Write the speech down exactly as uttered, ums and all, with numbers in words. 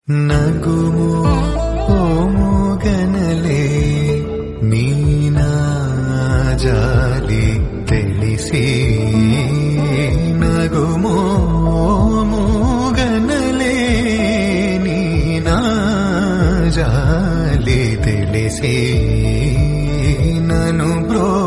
నగుము ఓ మూగనలే నీనా జాలి తెలిసి నగుము మూగనలే నీనా జాలి తెలిసి నను బ్రో